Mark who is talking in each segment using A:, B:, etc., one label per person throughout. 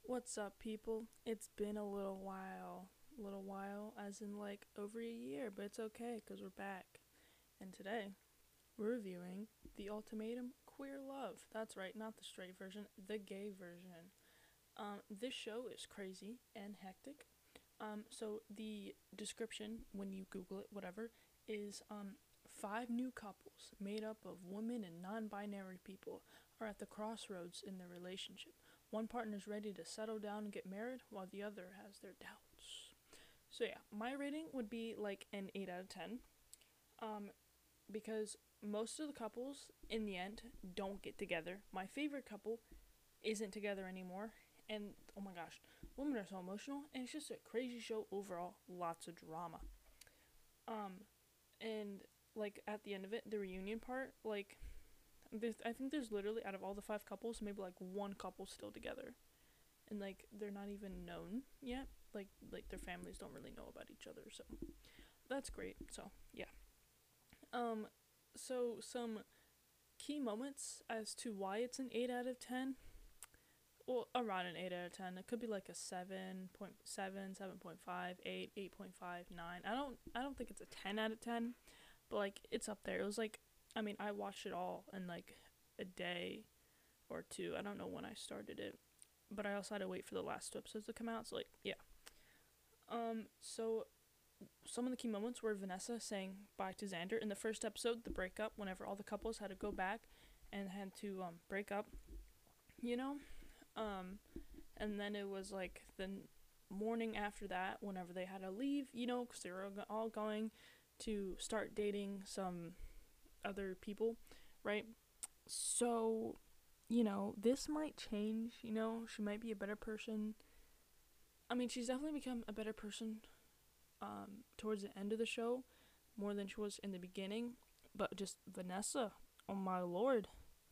A: What's up, people? It's been a little while. Little while, as in like over a year, but it's okay because we're back. And today, we're reviewing The Ultimatum Queer Love. That's right, not the straight version, the gay version. This show is crazy and hectic. So the description, when you Google it, whatever, is five new couples made up of women and non binary people are at the crossroads in their relationship. One partner is ready to settle down and get married, while the other has their doubts. So, yeah, my rating would be like an 8 out of 10. Um, because most of the couples, in the end, don't get together. My favorite couple isn't together anymore. And oh my gosh, women are so emotional, and it's just a crazy show overall. Lots of drama. Um, and like at the end of it, the reunion part, like I think there's literally out of all the five couples, maybe like one couple still together, and like they're not even known yet. Like their families don't really know about each other, so that's great. So yeah. Um, so some key moments as to why it's an 8 out of 10. Well, around an 8 out of 10. It could be like a 7.7, 7.5, 8, 8.5, 9. I don't think it's a 10 out of 10, but like it's up there. It was like, I mean, I watched it all in like a day or two. I don't know when I started it, but I also had to wait for the last two episodes to come out. So like, yeah. So some of the key moments were Vanessa saying bye to Xander in the first episode, the breakup, whenever all the couples had to go back and had to break up, you know. Um, and then it was like the morning after that, whenever they had to leave, you know, because they were all going to start dating some other people, right? So, this might change, she might be a better person. I mean, she's definitely become a better person towards the end of the show, more than she was in the beginning. But just Vanessa, oh my lord.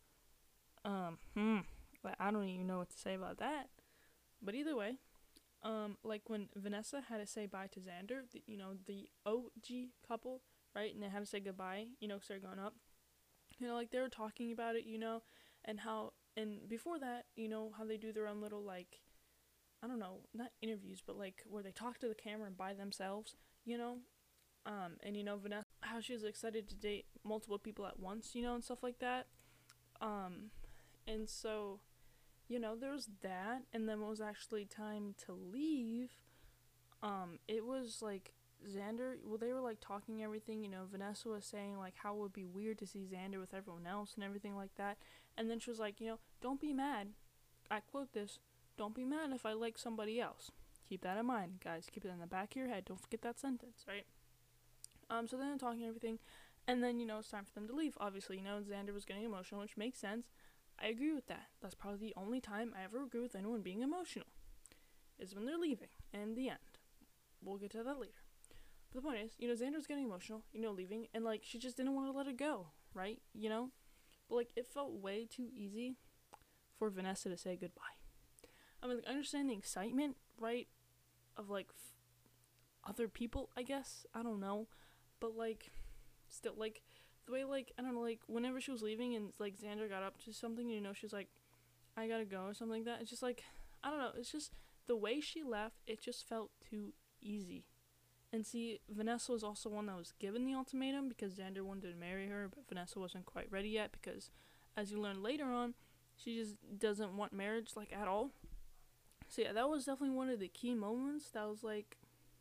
A: Like, I don't even know what to say about that. But either way, like when Vanessa had to say bye to Xander, the OG couple, right? And they had to say goodbye, because they're going up. Like they were talking about it, and how, and before that, how they do their own little, like, I don't know, not interviews, but like where they talk to the camera by themselves, you know? And Vanessa, how she was excited to date multiple people at once, and stuff like that. And so, there was that, and then when it was actually time to leave, it was like Xander, well, they were like talking everything, Vanessa was saying like how it would be weird to see Xander with everyone else and everything like that. And then she was like, don't be mad. I quote this, don't be mad if I like somebody else. Keep that in mind, guys. Keep it in the back of your head. Don't forget that sentence, right? So then they're talking everything, and then, it's time for them to leave. Obviously, Xander was getting emotional, which makes sense. I agree with that. That's probably the only time I ever agree with anyone being emotional, is when they're leaving, and the end. We'll get to that later. But the point is, Xander's getting emotional, leaving, and, like, she just didn't want to let it go, right? But, like, it felt way too easy for Vanessa to say goodbye. I mean, like, I understand the excitement, right, of, like, other people, I guess. I don't know. But, like, still, like, the way, like, I don't know, like, whenever she was leaving and, like, Xander got up to something, she was like, I gotta go or something like that. It's just, like, I don't know. It's just the way she left, it just felt too easy. And see, Vanessa was also one that was given the ultimatum because Xander wanted to marry her, but Vanessa wasn't quite ready yet because, as you learn later on, she just doesn't want marriage, like, at all. So, yeah, that was definitely one of the key moments that was, like,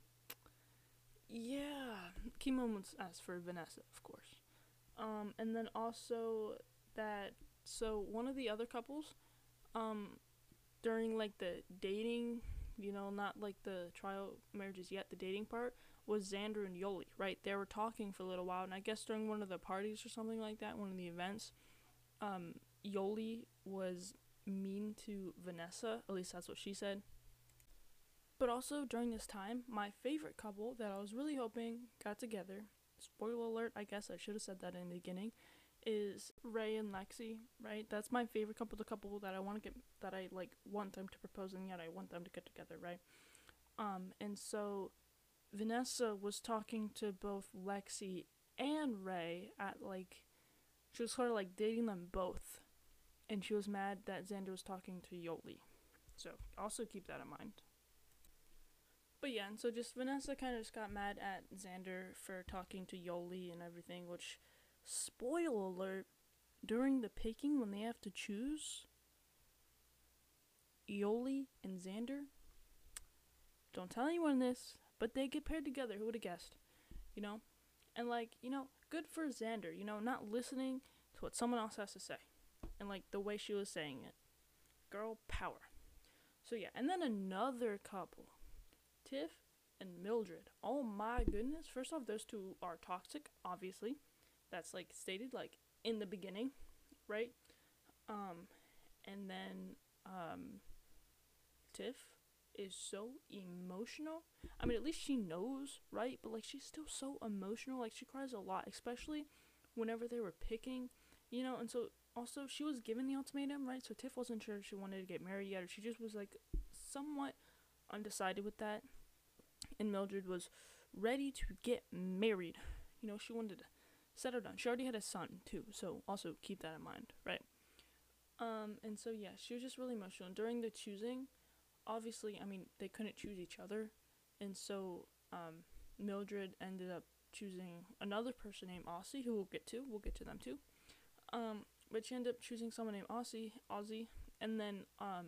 A: yeah, key moments as for Vanessa, of course. And then also that, so one of the other couples, during like the dating, not like the trial marriages yet, the dating part, was Xander and Yoli, right? They were talking for a little while, and I guess during one of the parties or something like that, one of the events, Yoli was mean to Vanessa, at least that's what she said. But also during this time, my favorite couple that I was really hoping got together, spoiler alert, I guess I should have said that in the beginning, is Ray and Lexi, right? That's my favorite couple, the couple that I want to get, that I like want them to propose and yet I want them to get together, right? And so Vanessa was talking to both Lexi and Ray at like, she was sort of like dating them both, and she was mad that Xander was talking to Yoli. So also keep that in mind. But yeah, and so just Vanessa kind of just got mad at Xander for talking to Yoli and everything, which, spoiler alert, during the picking when they have to choose, Yoli and Xander, don't tell anyone this, but they get paired together. Who would have guessed? You know? And like, good for Xander, not listening to what someone else has to say. And like the way she was saying it. Girl power. So yeah, and then another couple. Tiff and Mildred. Oh my goodness. First off, those two are toxic, obviously. That's like stated like in the beginning, right? And then Tiff is so emotional. I mean, at least she knows, right? But like she's still so emotional. Like she cries a lot, especially whenever they were picking, and so also she was given the ultimatum, right? So Tiff wasn't sure if she wanted to get married yet, or she just was like somewhat undecided with that. And Mildred was ready to get married. She wanted to settle down. She already had a son too, so also keep that in mind, right? And so yeah, she was just really emotional. And during the choosing, obviously, I mean, they couldn't choose each other, and so Mildred ended up choosing another person named Aussie, who we'll get to them too. But she ended up choosing someone named Aussie, and then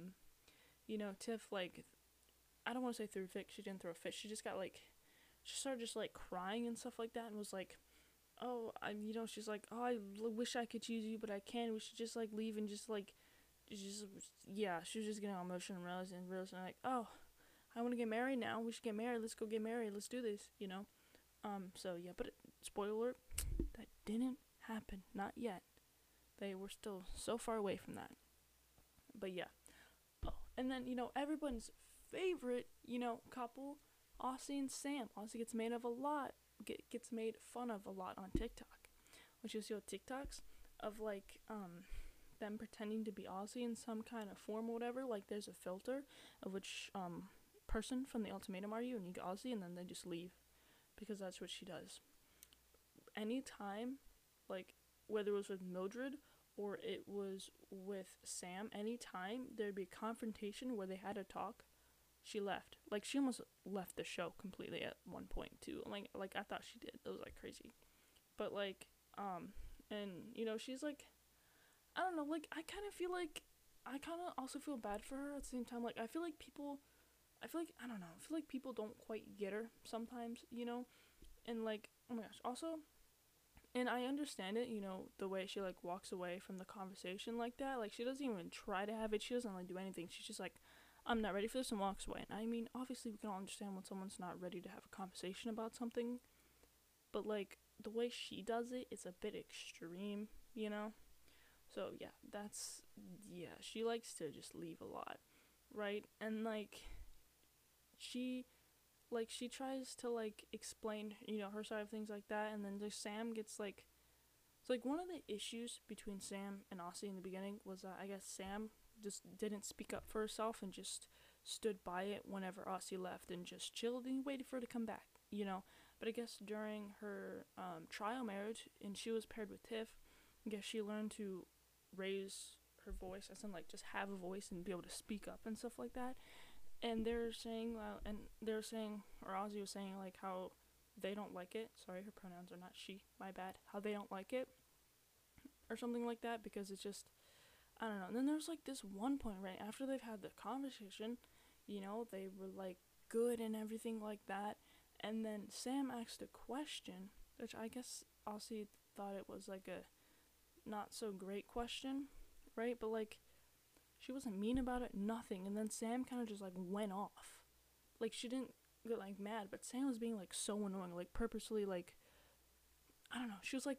A: Tiff, like, I don't want to say threw a fit. She didn't throw a fit. She just got like, she started just like crying and stuff like that, and was like, oh, she's like, oh, I wish I could choose you, but I can't. We should just like leave and just like, yeah. She was just getting all emotional and realizing like, oh, I want to get married now. We should get married. Let's go get married. Let's do this. So yeah, but spoiler alert, that didn't happen. Not yet. They were still so far away from that. But yeah. Oh, and then everyone's favorite couple, Aussie and Sam. Aussie gets made fun of a lot on TikTok, which is TikToks of like them pretending to be Aussie in some kind of form or whatever. Like there's a filter of which person from the ultimatum are you, and you get Aussie, and then they just leave because that's what she does. Anytime, like whether it was with Mildred or it was with Sam, anytime there'd be a confrontation where they had to talk, she left. Like she almost left the show completely at one point too. Like I thought she did. It was like crazy. But like and she's like, I don't know, like I kind of feel like I kind of also feel bad for her at the same time. Like I feel like people don't quite get her sometimes, and like, oh my gosh, also, and I understand it, the way she like walks away from the conversation like that. Like she doesn't even try to have it. She doesn't like do anything. She's just like, I'm not ready for this, and walks away. And I mean, obviously we can all understand when someone's not ready to have a conversation about something, but like the way she does it, it's a bit extreme, So yeah, she likes to just leave a lot, right? And like she tries to like explain her side of things like that, and then just Sam gets like, it's like one of the issues between Sam and Aussie in the beginning was that I guess Sam just didn't speak up for herself and just stood by it whenever Aussie left and just chilled and waited for her to come back, But I guess during her trial marriage, and she was paired with Tiff, I guess she learned to raise her voice, as in like just have a voice and be able to speak up and stuff like that. And they're saying, or Aussie was saying like how they don't like it. Sorry, her pronouns are not she, my bad. How they don't like it, or something like that, because it's just, I don't know. And then there's like this one point right after they've had the conversation, they were like good and everything like that. And then Sam asked a question, which I guess Aussie thought it was like a not so great question, right? But like, she wasn't mean about it, nothing. And then Sam kind of just like went off. Like she didn't get like mad, but Sam was being like so annoying, like purposely, like, I don't know. She was like,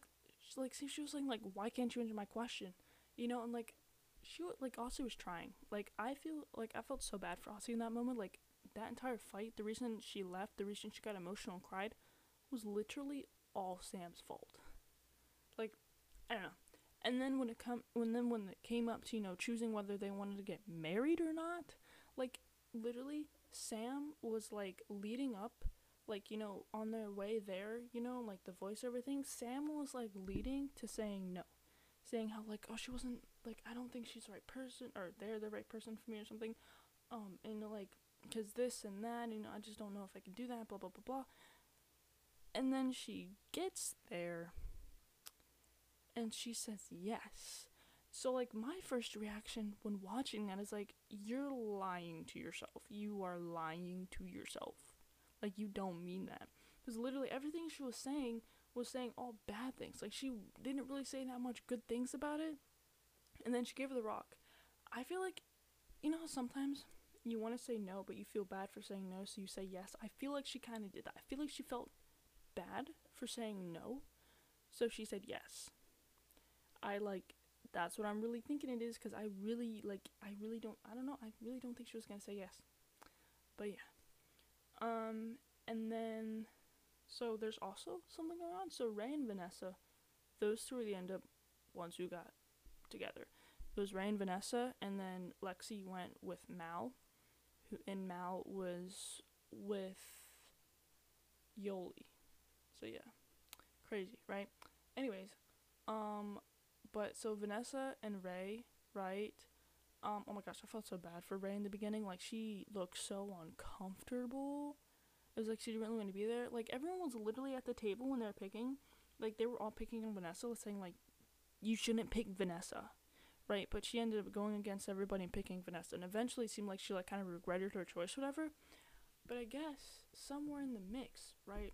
A: why can't you answer my question? And like, she like Aussie was trying. Like I felt so bad for Aussie in that moment. Like that entire fight, the reason she left, the reason she got emotional and cried, was literally all Sam's fault. Like, I don't know. And then when it came up to choosing whether they wanted to get married or not, like literally Sam was like leading up, like on their way there, like the voiceover thing. Sam was like leading to saying no, saying how like, oh, she wasn't, like, I don't think she's the right person, or they're the right person for me or something. and like, cause this and that, I just don't know if I can do that, blah blah blah blah. And then she gets there, and she says yes. So like my first reaction when watching that is like, you're lying to yourself. You are lying to yourself. Like, you don't mean that. Because literally everything she was saying all bad things. Like, she didn't really say that much good things about it. And then she gave her the rock. I feel like, how sometimes you want to say no, but you feel bad for saying no, so you say yes. I feel like she kind of did that. I feel like she felt bad for saying no, so she said yes. That's what I'm really thinking it is, because I really don't think she was gonna say yes. But yeah. And then, so there's also something going on. So Ray and Vanessa, those two are the end up ones who got together. It was Ray and Vanessa, and then Lexi went with Mal, and Mal was with Yoli. So yeah, crazy, right? Anyways, but so Vanessa and Ray, right? Oh my gosh, I felt so bad for Ray in the beginning. Like, she looked so uncomfortable. It was like she didn't really want to be there. Like, everyone was literally at the table when they were picking. Like, they were all picking on Vanessa, saying like, you shouldn't pick Vanessa, right? But she ended up going against everybody and picking Vanessa, and eventually it seemed like she like kind of regretted her choice, whatever. But I guess somewhere in the mix, right?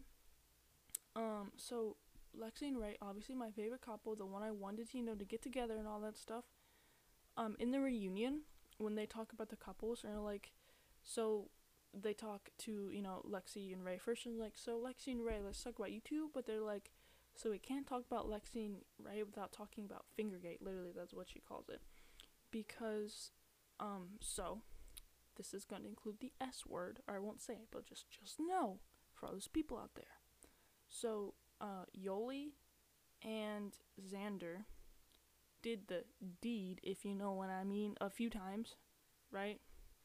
A: So Lexi and Ray, obviously my favorite couple, the one I wanted to get together and all that stuff. In the reunion, when they talk about the couples, and they're like, so they talk to, Lexi and Ray first, and like, so Lexi and Ray, let's talk about you two, but they're like, so we can't talk about Lexi and Ray without talking about Fingergate. Literally, that's what she calls it. Because, so, this is going to include the S word, or I won't say it, but just know, for all those people out there. So, Yoli and Xander did the deed, if you know what I mean, a few times, right?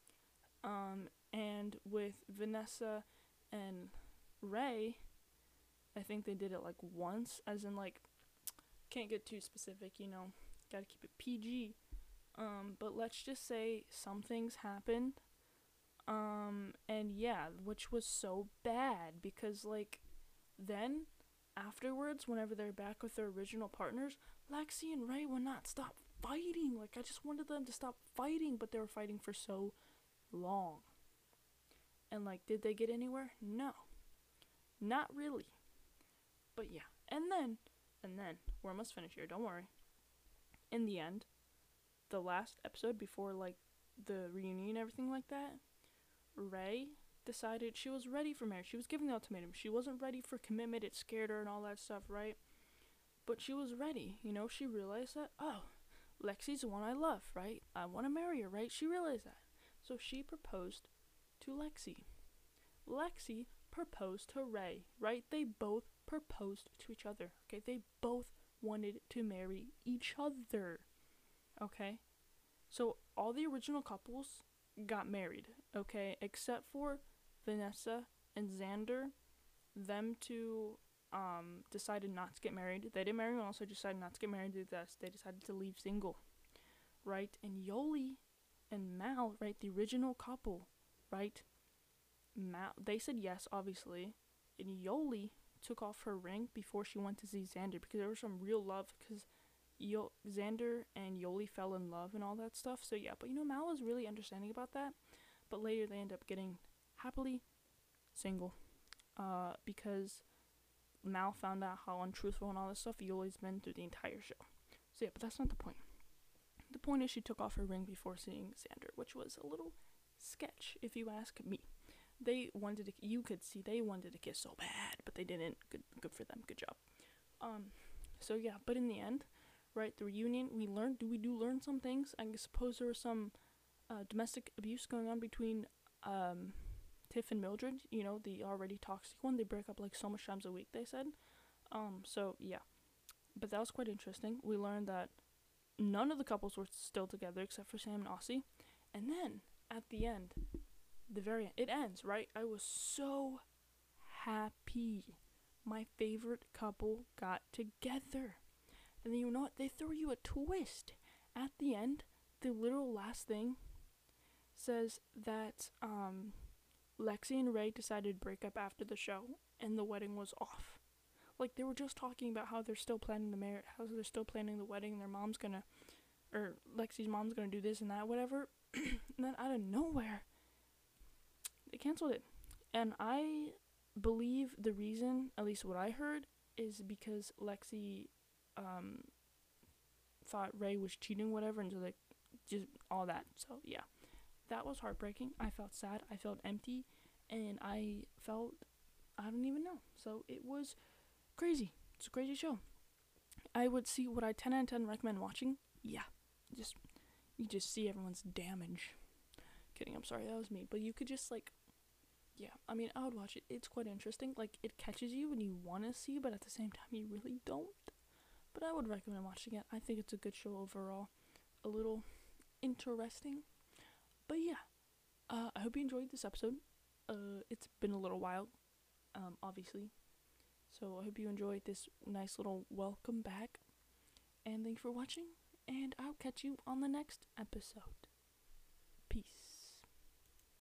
A: And with Vanessa and Ray, I think they did it like once, as in like, can't get too specific, gotta keep it PG. But let's just say some things happened, and yeah, which was so bad, because like, then afterwards, whenever they're back with their original partners, Lexi and Ray would not stop fighting. Like, I just wanted them to stop fighting, but they were fighting for so long. And like, did they get anywhere? No, not really. But yeah, and then we're almost finished here, don't worry. In the end, the last episode before like the reunion and everything like that, Ray decided she was ready for marriage. She was giving the ultimatum. She wasn't ready for commitment. It scared her and all that stuff, right? But she was ready. She realized that, oh, Lexi's the one I love, right? I want to marry her, right? She realized that. So she proposed to Lexi. Lexi proposed to Ray, right? They both proposed to each other, okay? They both wanted to marry each other, okay? So all the original couples got married, okay? Except for Vanessa and Xander. Them two decided not to get married. They didn't marry anyone else, they decided not to get married. They decided to leave single, right? And Yoli and Mal, right, the original couple, right? Mal, they said yes, obviously, and Yoli took off her ring before she went to see Xander, because there was some real love, because Xander and Yoli fell in love and all that stuff. So yeah, but Mal was really understanding about that, but later they end up getting happily single, because Mal found out how untruthful and all this stuff Yoli's been through the entire show. So yeah, but that's not the point. The point is she took off her ring before seeing Xander, which was a little sketch, if you ask me. They wanted to, you could see they wanted to kiss so bad, but they didn't. Good for them. Good job. So yeah, but in the end, right, the reunion, we do learn some things. I suppose there was some domestic abuse going on between Tiff and Mildred, the already toxic one. They break up like so much times a week, they said. So yeah, but that was quite interesting. We learned that none of the couples were still together except for Sam and Aussie. And then at the end, the very end, it ends, right? I was so happy. My favorite couple got together. And then you know what? They throw you a twist. At the end, the literal last thing, says that Lexi and Ray decided to break up after the show and the wedding was off. Like, they were just talking about how they're still planning how they're still planning the wedding, and their mom's gonna, or Lexi's mom's gonna do this and that, whatever. And then out of nowhere, they canceled it. And I believe the reason, at least what I heard, is because Lexi thought Ray was cheating, whatever, and so like just all that. So yeah, that was heartbreaking. I felt sad. I felt empty, and I don't even know. So it was crazy. It's a crazy show. I would see, would I 10 out of 10 recommend watching? Yeah. You just see everyone's damage. Kidding, I'm sorry, that was me. But you could just like, yeah, I mean, I would watch it. It's quite interesting. Like, it catches you when you want to see, but at the same time, you really don't. But I would recommend watching it. I think it's a good show overall. A little interesting. But yeah, I hope you enjoyed this episode. It's been a little while, obviously. So I hope you enjoyed this nice little welcome back. And thank you for watching. And I'll catch you on the next episode.